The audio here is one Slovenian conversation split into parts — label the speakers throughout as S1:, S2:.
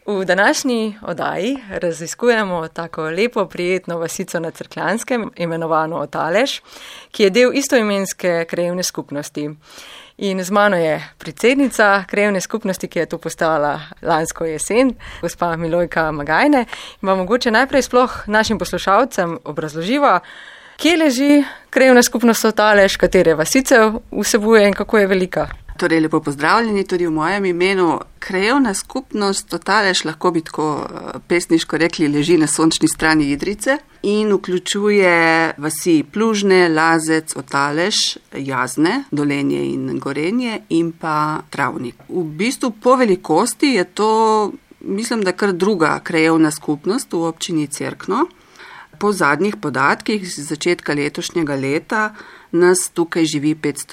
S1: V današnji oddaji raziskujemo tako lepo, prijetno vasico na Cerkljanskem, imenovano Otalež, ki je del istoimenske krajevne skupnosti. In z mano je predsednica krajevne skupnosti, ki je to postala lansko jesen, gospa Milojka Magajne. In pa mogoče najprej sploh našim poslušalcem obrazloživa, kje leži krajevna skupnost Otalež, katere vasice vsebuje in kako je velika.
S2: Torej, lepo pozdravljeni tudi v mojem imenu. Krajevna skupnost Otalež, lahko bi tako pesniško rekli, leži na sončni strani Idrijce in vključuje vasi Plužne, Lazec, Otalež, Jazne, Dolenje in Gorenje in pa Travnik. V bistvu po velikosti je to, mislim, da kar druga krajevna skupnost v občini Cerkno. Po zadnjih podatkih z začetka letošnjega leta nas tukaj živi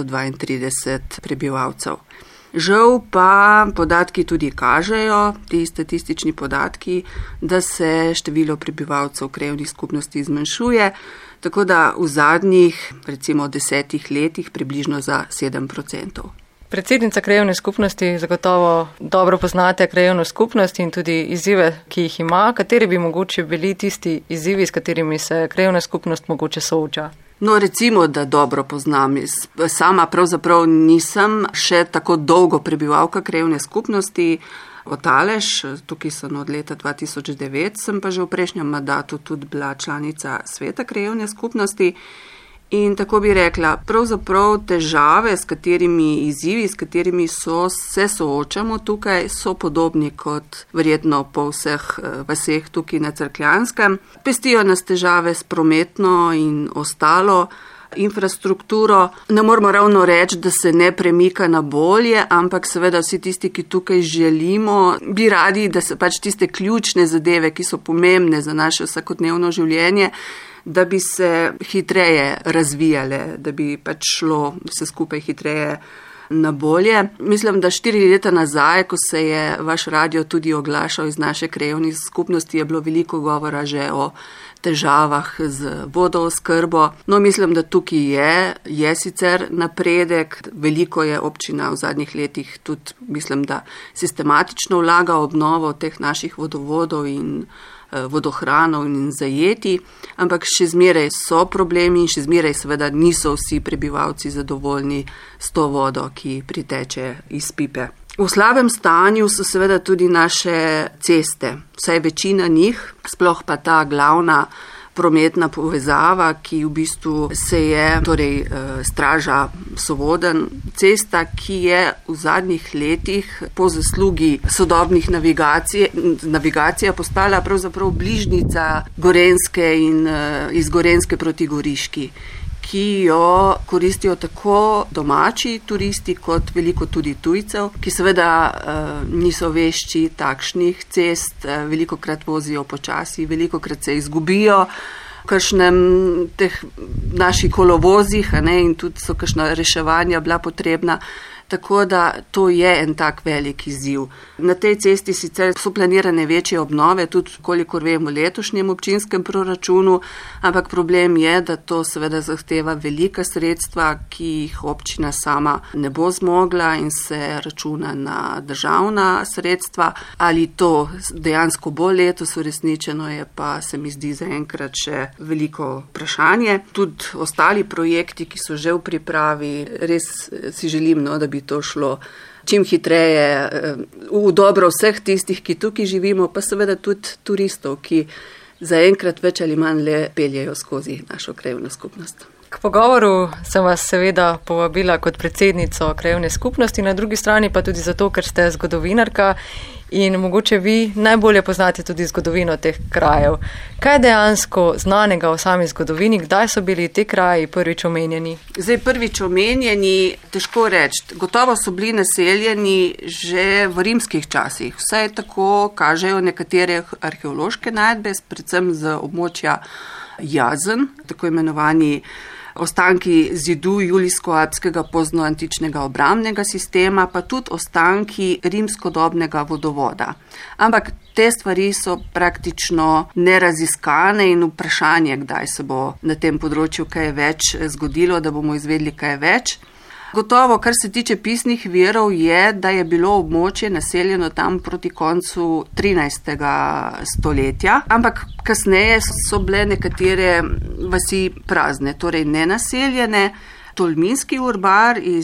S2: 532 prebivalcev. Žal pa podatki tudi kažejo, ti statistični podatki, da se število prebivalcev krajevnih skupnosti zmanjšuje, tako da v zadnjih, recimo 10 letih, približno za 7%.
S1: Predsednica krajevne skupnosti, zagotovo dobro poznate krajevno skupnost in tudi izzive, ki jih ima. Kateri bi mogoče bili tisti izzivi, s katerimi se krajevna skupnost mogoče sooča?
S2: No, recimo, da dobro poznam. Sama pravzaprav nisem še tako dolgo prebivalka krajevne skupnosti Otalež, tukaj sem od leta 2009, sem pa že v prejšnjem mandatu tudi bila članica sveta krajevne skupnosti. In tako bi rekla, pravzaprav težave, izzivi, s katerimi se soočamo tukaj, so podobni kot verjetno po vseh vaseh tukaj na Cerkljanskem. Pestijo nas težave s prometno in ostalo infrastrukturo. Ne moramo ravno reči, da se ne premika na bolje, ampak seveda vsi tisti, ki tukaj želimo, bi radi, da se pač tiste ključne zadeve, ki so pomembne za naše vsakodnevno življenje, da bi se hitreje razvijale, da bi pač šlo vse skupaj hitreje na bolje. Mislim, da 4 leta nazaj, ko se je vaš radio tudi oglašal iz naše krajevne skupnosti, je bilo veliko govora že o težavah z vodooskrbo. No, mislim, da tukaj je sicer napredek. Veliko je občina v zadnjih letih tudi, mislim, da sistematično vlaga obnovo teh naših vodovodov in vodohranov in zajeti, ampak še zmeraj so problemi in še zmeraj seveda niso vsi prebivalci zadovoljni s to vodo, ki priteče iz pipe. V slabem stanju so seveda tudi naše ceste, vsaj večina njih, sploh pa ta glavna prometna povezava, ki v bistvu se je, torej Straža Sovodenj, cesta, ki je v zadnjih letih po zaslugi sodobnih navigacija postala pravzaprav bližnjica Gorenjske in iz Gorenjske proti Goriški, ki jo koristijo tako domači turisti kot veliko tudi tujcev, ki seveda niso vešči takšnih cest, velikokrat vozijo počasi, velikokrat se izgubijo v kakšnem teh naših kolovozih, in tudi so kakšna reševanja bila potrebna. Tako da to je en tak velik izziv. Na tej cesti sicer so planirane večje obnove, tudi kolikor vem v letošnjem občinskem proračunu, ampak problem je, da to seveda zahteva velika sredstva, ki jih občina sama ne bo zmogla in se računa na državna sredstva. Ali to dejansko bo letos uresničeno, je pa se mi zdi zaenkrat še veliko vprašanje. Tudi ostali projekti, ki so že v pripravi, res si želim, da bi to šlo čim hitreje v dobro vseh tistih, ki tukaj živimo, pa seveda tudi turistov, ki zaenkrat več ali manj le peljejo skozi našo krajevno skupnost.
S1: K pogovoru sem vas seveda povabila kot predsednico krajevne skupnosti, na drugi strani pa tudi zato, ker ste zgodovinarka in mogoče vi najbolje poznate tudi zgodovino teh krajev. Kaj je dejansko znanega o sami zgodovini, kdaj so bili te kraji prvič omenjeni?
S2: Zdaj prvič omenjeni, težko reči. Gotovo so bili naseljeni že v rimskih časih. Vsaj tako kažejo nekatere arheološke najdbe, predvsem z območja Jazen, tako imenovani ostanki zidu julijsko-alpskega poznoantičnega obrambnega sistema, pa tudi ostanki rimskodobnega vodovoda. Ampak te stvari so praktično neraziskane in vprašanje, kdaj se bo na tem področju kaj več zgodilo, da bomo izvedeli kaj več. Gotovo, kar se tiče pisnih virov, je, da je bilo območje naseljeno tam proti koncu 13. stoletja, ampak kasneje so bile nekatere vasi prazne, torej nenaseljene. Tolminski urbar iz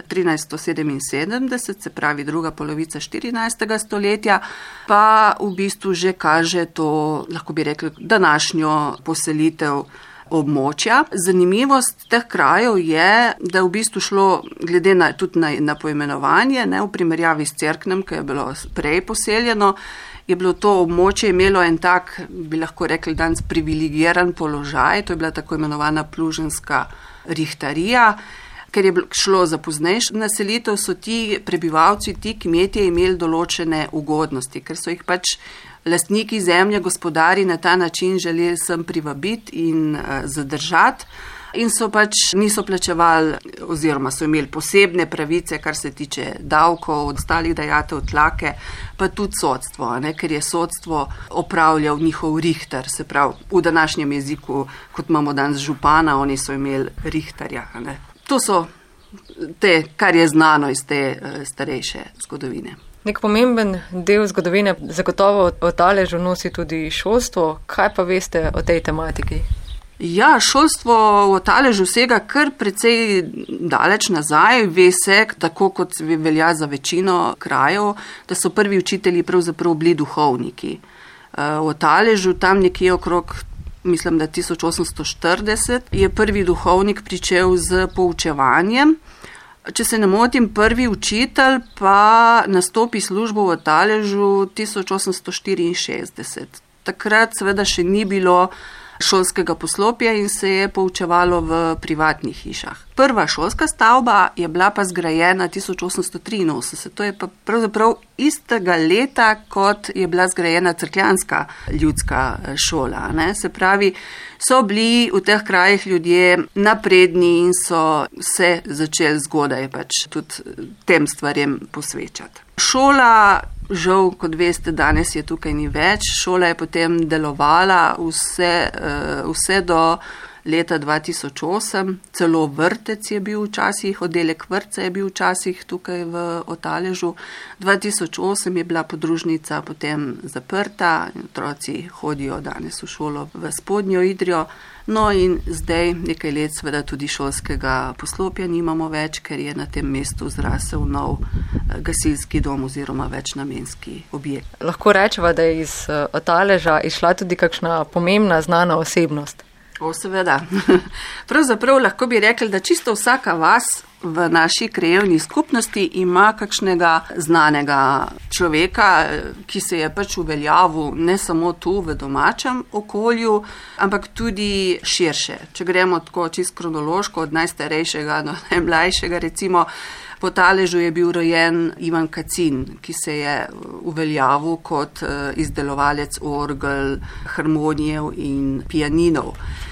S2: 1377, se pravi druga polovica 14. stoletja, pa v bistvu že kaže to, lahko bi rekli, današnjo poselitev območja. Zanimivost teh krajev je, da je v bistvu šlo glede tudi na poimenovanje, v primerjavi s Cerknem, ki je bilo prej poseljeno, je bilo to območje imelo en tak, bi lahko rekli danes, privilegiran položaj, to je bila tako imenovana pluženska rihtarija. Ker je šlo za poznejšo naselitev, so ti prebivalci, ti kmetje imeli določene ugodnosti, ker so jih pač lastniki zemlje, gospodari na ta način želeli sem privabiti in zadržati in so pač niso plačevali oziroma so imeli posebne pravice, kar se tiče davkov, ostalih dajatev, tlake, pa tudi sodstvo, ker je sodstvo opravljal njihov rihtar, se pravi v današnjem jeziku, kot imamo danes župana, oni so imeli rihtarja. To so te, kar je znano iz te starejše zgodovine.
S1: Nek pomemben del zgodovine zagotovo o Taležu nosi tudi šolstvo. Kaj pa veste o tej tematiki?
S2: Ja, šolstvo v Taležu sega kar precej daleč nazaj. Ve se, tako kot velja za večino krajev, da so prvi učitelji pravzaprav bili duhovniki. V Taležu tam nekje okrog, mislim, da 1840, je prvi duhovnik pričel z poučevanjem. Če se ne motim, prvi učitelj pa nastopi službo v Taležu 1864. Takrat seveda še ni bilo šolskega poslopja in se je poučevalo v privatnih hišah. Prva šolska stavba je bila pa zgrajena 1883, to je pa pravzaprav istega leta, kot je bila zgrajena cerkljanska ljudska šola. Se pravi, so bili v teh krajih ljudje napredni in so se začeli zgodaj pač tudi tem stvarem posvečati. Šola, žal, kot veste, danes je tukaj ni več. Šola je potem delovala vse do leta 2008, celo vrtec je bil včasih, oddelek vrtca je bil včasih tukaj v Taležu. 2008 je bila podružnica potem zaprta, otroci hodijo danes v šolo v Spodnjo Idrijo. No in zdaj nekaj let seveda tudi šolskega poslopja nimamo več, ker je na tem mestu zrasel nov gasilski dom oziroma večnamenski objekt.
S1: Lahko rečeva, da je iz Taleža išla tudi kakšna pomembna znana osebnost?
S2: Seveda. Pravzaprav lahko bi rekli, da čisto vsaka vas v naši krajevni skupnosti ima kakšnega znanega človeka, ki se je pač uveljavil ne samo tu v domačem okolju, ampak tudi širše. Če gremo tako čisto kronološko, od najstarejšega do najmlajšega, recimo po Taležu je bil rojen Ivan Kacin, ki se je uveljavil kot izdelovalec orgel, harmonijev in pianinov.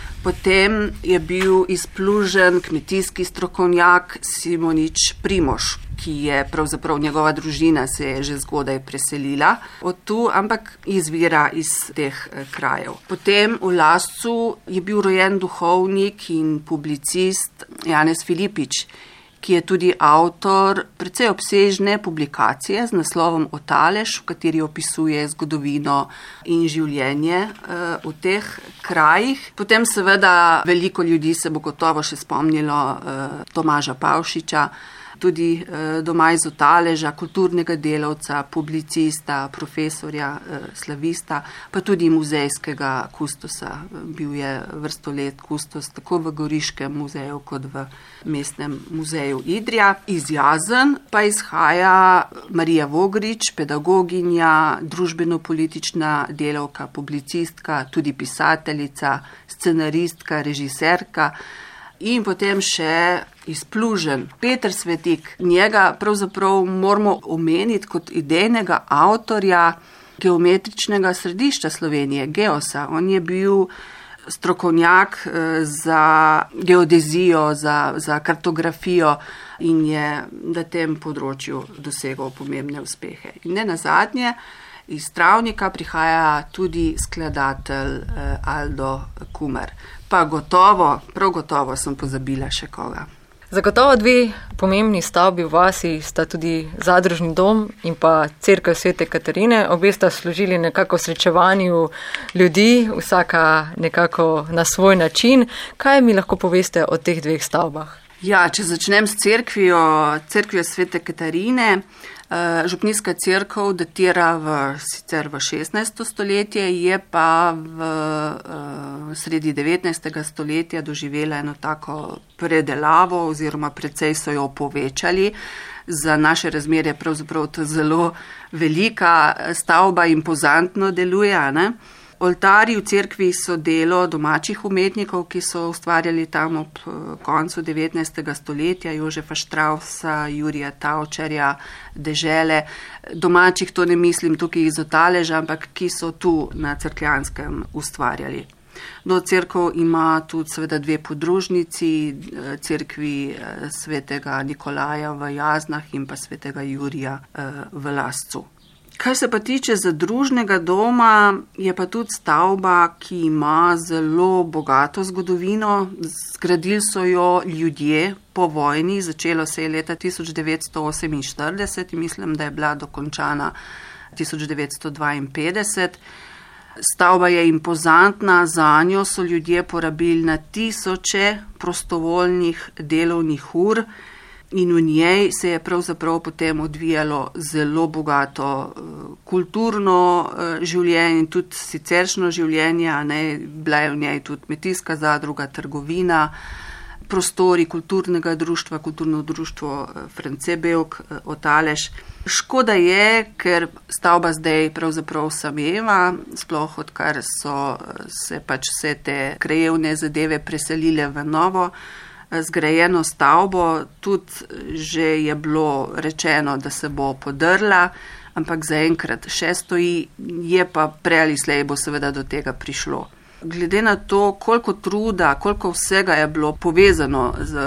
S2: Potem je bil izplužen kmetijski strokovnjak Simonič Primož, ki je pravzaprav njegova družina se je že zgodaj preselila od tu, ampak izvira iz teh krajev. Potem v Lascu je bil rojen duhovnik in publicist Janez Filipič, ki je tudi avtor precej obsežne publikacije z naslovom O Talež, v kateri opisuje zgodovino in življenje v teh krajih. Potem seveda veliko ljudi se bo gotovo še spomnilo Tomaža Pavšiča, tudi doma iz Taleža, kulturnega delavca, publicista, profesorja, slavista, pa tudi muzejskega kustosa. Bil je vrsto let kustos tako v Goriškem muzeju kot v mestnem muzeju Idrija. Iz Jazen pa izhaja Marija Vogrič, pedagoginja, družbeno-politična delavka, publicistka, tudi pisateljica, scenaristka, režiserka. In potem še izplužen Peter Svetik. Njega pravzaprav moramo omeniti kot idejnega avtorja geometričnega središča Slovenije, Geosa. On je bil strokovnjak za geodezijo, za kartografijo in je na tem področju dosegal pomembne uspehe. In ne nazadnje, iz Travnika prihaja tudi skladatelj Aldo Kumer. Pa gotovo, prav gotovo sem pozabila še koga.
S1: Zagotovo dve pomembni stavbi v vasi sta tudi zadružni dom in pa cerkev Svete Katarine. Obe sta služili nekako srečevanju ljudi, vsaka nekako na svoj način. Kaj mi lahko poveste o teh dveh stavbah?
S2: Ja, če začnem s cerkvijo Svete Katarine, župnijska cerkev datira sicer v 16. stoletje, je pa v sredi 19. stoletja doživela eno tako predelavo oziroma precej so jo povečali. Za naše razmerje pravzaprav to zelo velika stavba, impozantno deluje, ne? Oltarji v cerkvi so delo domačih umetnikov, ki so ustvarjali tam ob koncu 19. stoletja, Jožefa Štrausa, Jurija Tavčarja, Dežele. Domačih to ne mislim tukaj iz Otaleža, ampak ki so tu na Cerkljanskem ustvarjali. No, cerkev ima tudi seveda dve podružnici, cerkvi svetega Nikolaja v Jaznah in pa svetega Jurija v Lascu. Kar se pa tiče zadružnega doma, je pa tudi stavba, ki ima zelo bogato zgodovino. Zgradili so jo ljudje po vojni, začelo se je leta 1948 in mislim, da je bila dokončana 1952. Stavba je impozantna, za njo so ljudje porabili na tisoče prostovoljnih delovnih ur. In v njej se je pravzaprav potem odvijalo zelo bogato kulturno življenje in tudi siceršno življenje, ne, bila je v njej tudi kmetijska zadruga, trgovina, prostori kulturnega društva, kulturno društvo France Belk, Otalež. Škoda je, ker stavba zdaj pravzaprav sameva, sploh odkar so se pač vse te krajevne zadeve preselile v novo zgrajeno stavbo, tudi že je bilo rečeno, da se bo podrla, ampak zaenkrat še stoji, je pa prej ali slej bo seveda do tega prišlo. Glede na to, koliko truda, koliko vsega je bilo povezano z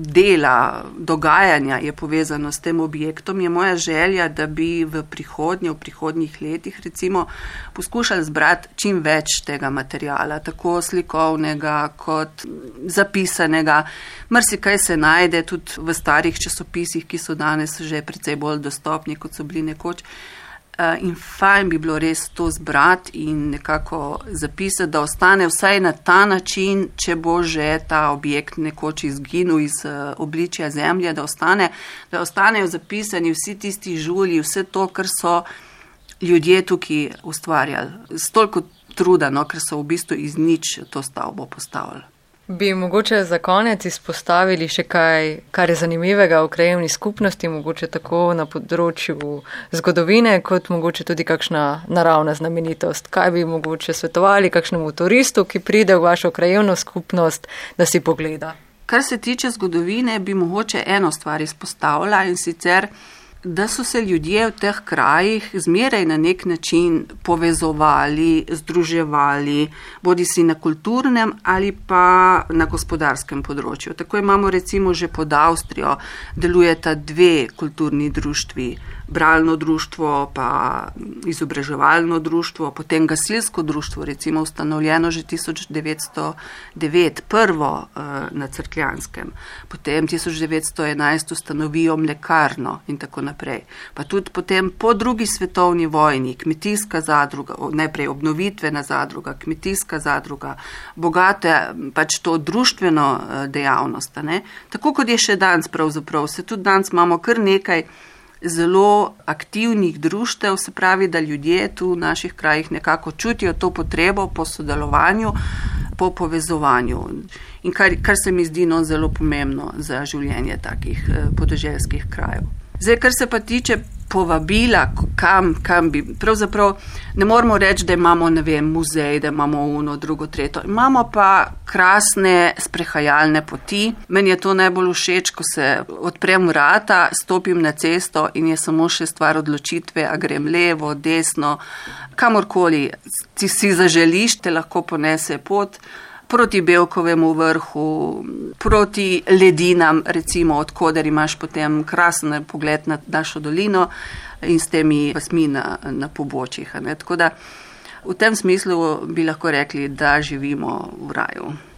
S2: dela, dogajanja je povezano s tem objektom, je moja želja, da bi v prihodnjih letih recimo poskušali zbrati čim več tega materiala, tako slikovnega kot zapisanega. Marsikaj se najde tudi v starih časopisih, ki so danes že precej bolj dostopni, kot so bili nekoč. In fajn bi bilo res to zbrati in nekako zapisati, da ostane vsaj na ta način, če bo že ta objekt nekoč izginil iz obličja zemlje, da ostanejo zapisani vsi tisti žulji, vse to, kar so ljudje tukaj ustvarjali. S toliko truda, no, ker so v bistvu iz nič to stavbo postavili.
S1: Bi mogoče za konec izpostavili še kaj, kar je zanimivega v krajevni skupnosti, mogoče tako na področju zgodovine, kot mogoče tudi kakšna naravna znamenitost. Kaj bi mogoče svetovali kakšnemu turistu, ki pride v vašo krajevno skupnost, da si pogleda?
S2: Kar se tiče zgodovine, bi mogoče eno stvar izpostavila, in sicer, da so se ljudje v teh krajih zmeraj na nek način povezovali, združevali, bodisi na kulturnem ali pa na gospodarskem področju. Tako imamo recimo že pod Avstrijo, delujeta dve kulturni društvi, bralno društvo pa izobraževalno društvo, potem gasilsko društvo, recimo ustanovljeno že 1909, prvo na Cerkljanskem, potem 1911 ustanovijo mlekarno in tako naprej. Pa tudi potem po drugi svetovni vojni kmetijska zadruga, najprej obnovitvena zadruga, kmetijska zadruga, bogate pač to društveno dejavnost. Ne? Tako kot je še danes pravzaprav, se tudi danes imamo kar nekaj zelo aktivnih društev, se pravi, da ljudje tu v naših krajih nekako čutijo to potrebo po sodelovanju, po povezovanju. In kar se mi zdi zelo pomembno za življenje takih podeželskih krajev. Zdaj, kar se pa tiče povabila, kam bi, pravzaprav ne moramo reči, da imamo, muzej, da imamo uno, drugo, tretjo. Imamo pa krasne sprehajalne poti. Meni je to najbolj všeč, ko se odprem vrata, stopim na cesto in je samo še stvar odločitve, a grem levo, desno, kamorkoli si zaželiš, te lahko ponese pot. Proti Belkovemu vrhu, proti ledinam, recimo, odkoder imaš potem krasen pogled na našo dolino in s temi vasmi na pobočjih. Tako da v tem smislu bi lahko rekli, da živimo v raju.